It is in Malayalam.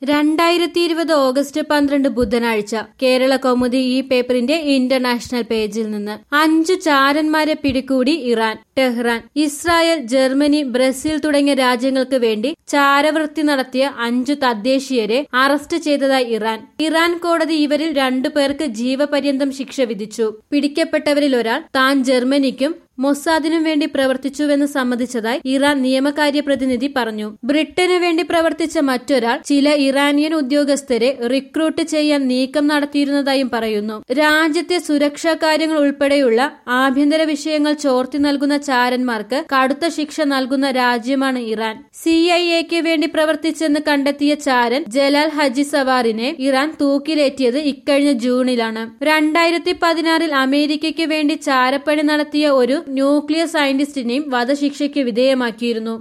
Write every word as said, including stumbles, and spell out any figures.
രണ്ടായിരത്തി ഇരുപത് ഓഗസ്റ്റ് പന്ത്രണ്ട് ബുധനാഴ്ച കേരള കൗമുദി ഈ പേപ്പറിന്റെ ഇന്റർനാഷണൽ പേജിൽ നിന്ന് അഞ്ചു ചാരന്മാരെ പിടികൂടി Iran. Tehran. Israel, Germany, Brazil തുടങ്ങിയ രാജ്യങ്ങൾക്ക് വേണ്ടി ചാരവൃത്തി നടത്തിയ അഞ്ചു തദ്ദേശീയരെ അറസ്റ്റ് ചെയ്തതായി ഇറാൻ. ഇറാൻ കോടതി ഇവരിൽ രണ്ടു പേർക്ക് ജീവപര്യന്തം ശിക്ഷ വിധിച്ചു. പിടിക്കപ്പെട്ടവരിൽ ഒരാൾ താൻ ജർമ്മനിക്കും മൊസാദിനും വേണ്ടി പ്രവർത്തിച്ചുവെന്ന് സമ്മതിച്ചതായി ഇറാൻ നിയമകാര്യ പ്രതിനിധി പറഞ്ഞു. ബ്രിട്ടന് വേണ്ടി പ്രവർത്തിച്ച മറ്റൊരാൾ ചില ഇറാനിയൻ ഉദ്യോഗസ്ഥരെ റിക്രൂട്ട് ചെയ്യാൻ നീക്കം നടത്തിയിരുന്നതായും പറയുന്നു. രാജ്യത്തെ സുരക്ഷാ കാര്യങ്ങൾ ഉൾപ്പെടെയുള്ള ആഭ്യന്തര വിഷയങ്ങൾ ചോർത്തി നൽകുന്ന ചാരന്മാർക്ക് കടുത്ത ശിക്ഷ നൽകുന്ന രാജ്യമാണ് ഇറാൻ. സി ഐ എക്ക് വേണ്ടി പ്രവർത്തിച്ചെന്ന് കണ്ടെത്തിയ ചാരൻ ജലാൽ ഹജി സവാറിനെ ഇറാൻ തൂക്കിലേറ്റിയത് ഇക്കഴിഞ്ഞ ജൂണിലാണ്. രണ്ടായിരത്തി പതിനാറിൽ അമേരിക്കയ്ക്ക് വേണ്ടി ചാരപ്പണി നടത്തിയ ഒരു ന്യൂക്ലിയർ സയന്റിസ്റ്റിനെയും വധശിക്ഷയ്ക്ക് വിധേയമാക്കിയിരുന്നു.